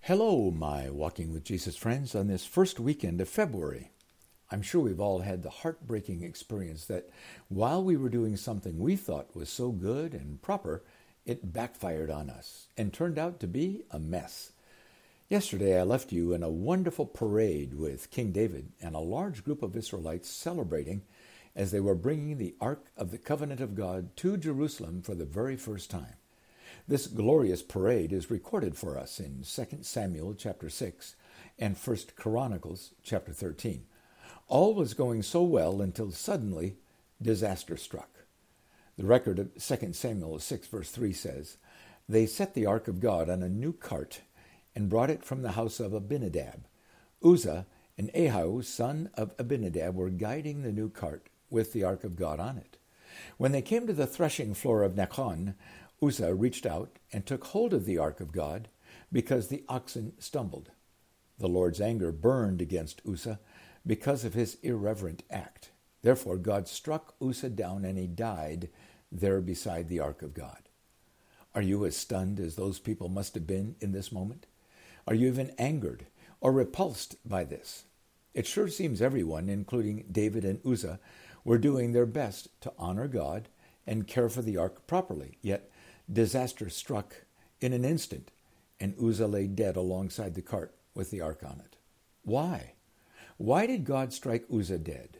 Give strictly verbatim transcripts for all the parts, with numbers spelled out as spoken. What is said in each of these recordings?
Hello, my Walking with Jesus friends, on this first weekend of February. I'm sure we've all had the heartbreaking experience that while we were doing something we thought was so good and proper, it backfired on us and turned out to be a mess. Yesterday, I left you in a wonderful parade with King David and a large group of Israelites celebrating as they were bringing the Ark of the Covenant of God to Jerusalem for the very first time. This glorious parade is recorded for us in Second Samuel chapter six and First Chronicles chapter thirteen. All was going so well until suddenly disaster struck. The record of Second Samuel six verse three says, "They set the ark of God on a new cart and brought it from the house of Abinadab. Uzzah and Ahio, son of Abinadab, were guiding the new cart with the ark of God on it. When they came to the threshing floor of Nachon, Uzzah reached out and took hold of the ark of God because the oxen stumbled. The Lord's anger burned against Uzzah because of his irreverent act. Therefore God struck Uzzah down and he died there beside the ark of God." Are you as stunned as those people must have been in this moment? Are you even angered or repulsed by this? It sure seems everyone, including David and Uzzah, were doing their best to honor God and care for the ark properly, yet disaster struck in an instant, and Uzzah lay dead alongside the cart with the ark on it. Why? Why did God strike Uzzah dead?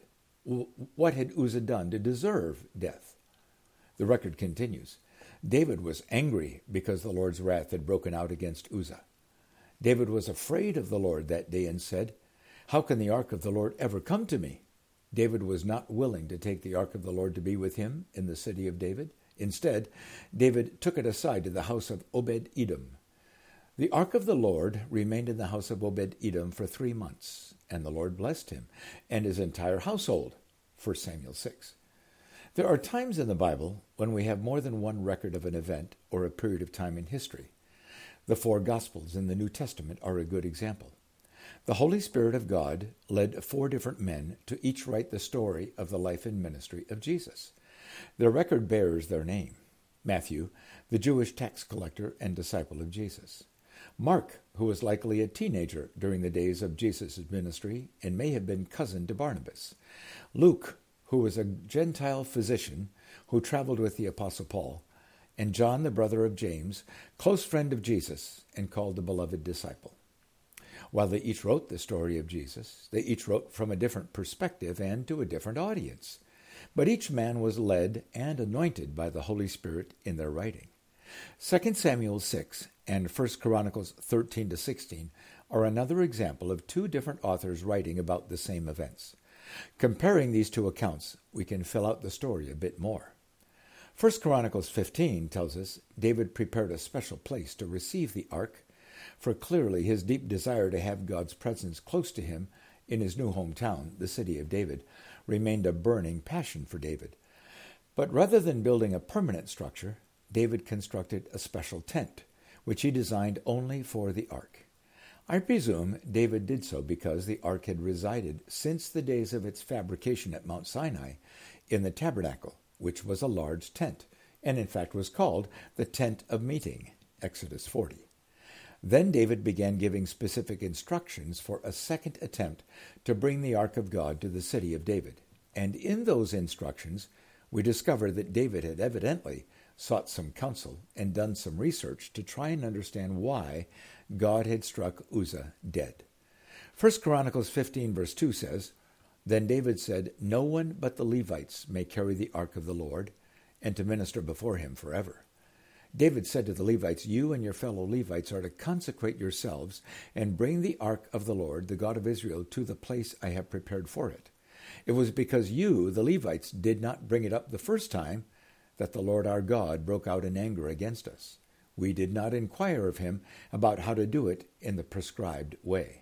What had Uzzah done to deserve death? The record continues. David was angry because the Lord's wrath had broken out against Uzzah. David was afraid of the Lord that day and said, "How can the ark of the Lord ever come to me?" David was not willing to take the ark of the Lord to be with him in the city of David. Instead, David took it aside to the house of Obed-Edom. The ark of the Lord remained in the house of Obed-Edom for three months, and the Lord blessed him and his entire household. First Samuel six. There are times in the Bible when we have more than one record of an event or a period of time in history. The four Gospels in the New Testament are a good example. The Holy Spirit of God led four different men to each write the story of the life and ministry of Jesus. Their record bears their name. Matthew, the Jewish tax collector and disciple of Jesus. Mark, who was likely a teenager during the days of Jesus' ministry and may have been cousin to Barnabas. Luke, who was a Gentile physician who traveled with the Apostle Paul. And John, the brother of James, close friend of Jesus and called the beloved disciple. While they each wrote the story of Jesus, they each wrote from a different perspective and to a different audience. But each man was led and anointed by the Holy Spirit in their writing. Second Samuel six and First Chronicles thirteen to sixteen are another example of two different authors writing about the same events. Comparing these two accounts, we can fill out the story a bit more. First Chronicles fifteen tells us David prepared a special place to receive the ark, for clearly his deep desire to have God's presence close to him in his new hometown, the city of David, remained a burning passion for David. But rather than building a permanent structure, David constructed a special tent, which he designed only for the ark. I presume David did so because the ark had resided since the days of its fabrication at Mount Sinai in the tabernacle, which was a large tent, and in fact was called the Tent of Meeting, Exodus forty. Then David began giving specific instructions for a second attempt to bring the ark of God to the city of David. And in those instructions, we discover that David had evidently sought some counsel and done some research to try and understand why God had struck Uzzah dead. First Chronicles fifteen verse two says, "Then David said, 'No one but the Levites may carry the ark of the Lord, and to minister before him forever.' David said to the Levites, 'You and your fellow Levites are to consecrate yourselves and bring the ark of the Lord, the God of Israel, to the place I have prepared for it. It was because you, the Levites, did not bring it up the first time that the Lord our God broke out in anger against us. We did not inquire of him about how to do it in the prescribed way.'"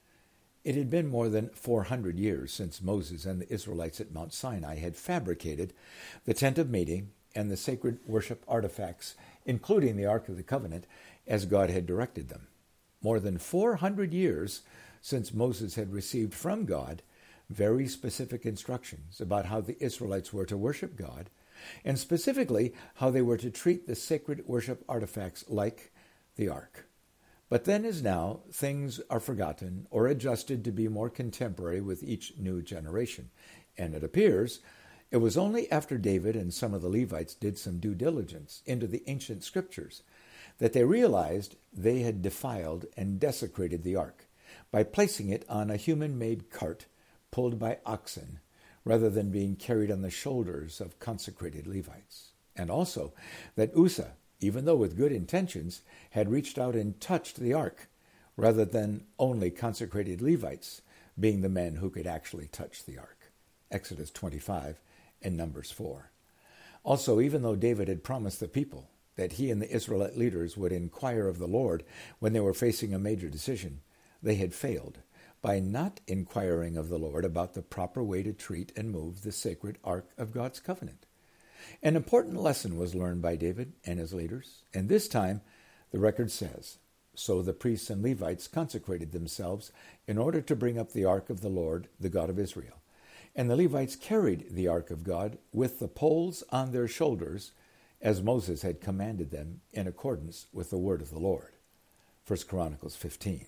It had been more than four hundred years since Moses and the Israelites at Mount Sinai had fabricated the tent of meeting and the sacred worship artifacts, including the Ark of the Covenant, as God had directed them. More than four hundred years since Moses had received from God very specific instructions about how the Israelites were to worship God, and specifically how they were to treat the sacred worship artifacts like the ark. But then as now, things are forgotten or adjusted to be more contemporary with each new generation. And it appears it was only after David and some of the Levites did some due diligence into the ancient scriptures that they realized they had defiled and desecrated the ark by placing it on a human-made cart pulled by oxen rather than being carried on the shoulders of consecrated Levites. And also that Uzzah, even though with good intentions, had reached out and touched the ark, rather than only consecrated Levites being the men who could actually touch the ark. Exodus twenty-five and Numbers four. Also, even though David had promised the people that he and the Israelite leaders would inquire of the Lord when they were facing a major decision, they had failed by not inquiring of the Lord about the proper way to treat and move the sacred ark of God's covenant. An important lesson was learned by David and his leaders, and this time the record says, "So the priests and Levites consecrated themselves in order to bring up the ark of the Lord, the God of Israel. And the Levites carried the ark of God with the poles on their shoulders, as Moses had commanded them in accordance with the word of the Lord." First Chronicles fifteen.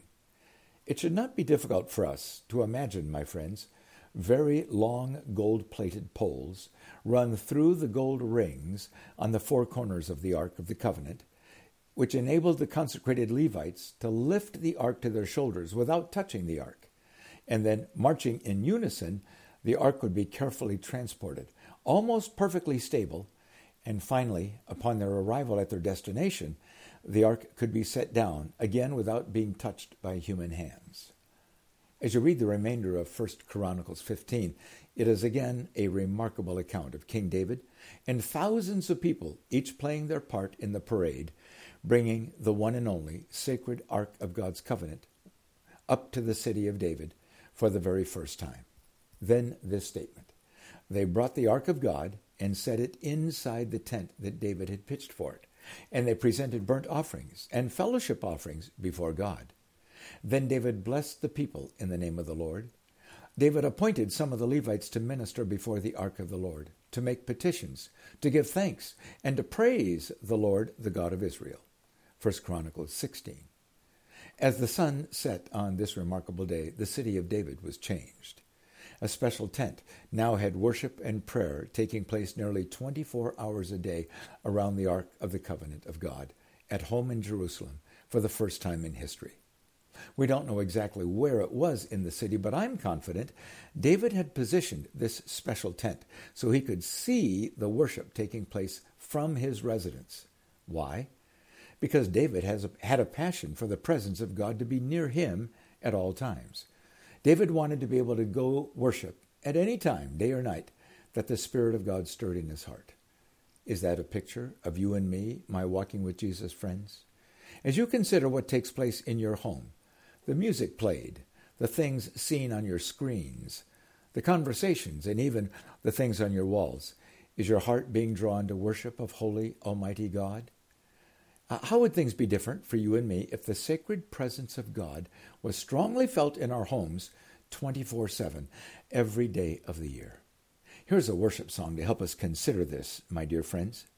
It should not be difficult for us to imagine, my friends, very long gold-plated poles run through the gold rings on the four corners of the Ark of the Covenant, which enabled the consecrated Levites to lift the ark to their shoulders without touching the ark. And then, marching in unison, the ark would be carefully transported, almost perfectly stable, and finally, upon their arrival at their destination, the ark could be set down, again without being touched by human hands. As you read the remainder of First Chronicles fifteen, it is again a remarkable account of King David and thousands of people, each playing their part in the parade, bringing the one and only sacred Ark of God's covenant up to the city of David for the very first time. Then this statement: "They brought the Ark of God and set it inside the tent that David had pitched for it, and they presented burnt offerings and fellowship offerings before God. Then David blessed the people in the name of the Lord. David appointed some of the Levites to minister before the ark of the Lord, to make petitions, to give thanks, and to praise the Lord, the God of Israel." First Chronicles sixteen. As the sun set on this remarkable day, the city of David was changed. A special tent now had worship and prayer taking place nearly twenty-four hours a day around the Ark of the Covenant of God, at home in Jerusalem, for the first time in history. We don't know exactly where it was in the city, but I'm confident David had positioned this special tent so he could see the worship taking place from his residence. Why? Because David has a, had a passion for the presence of God to be near him at all times. David wanted to be able to go worship at any time, day or night, that the Spirit of God stirred in his heart. Is that a picture of you and me, my Walking with Jesus friends? As you consider what takes place in your home, the music played, the things seen on your screens, the conversations, and even the things on your walls, is your heart being drawn to worship of holy, almighty God? Uh, how would things be different for you and me if the sacred presence of God was strongly felt in our homes twenty-four seven, every day of the year? Here's a worship song to help us consider this, my dear friends.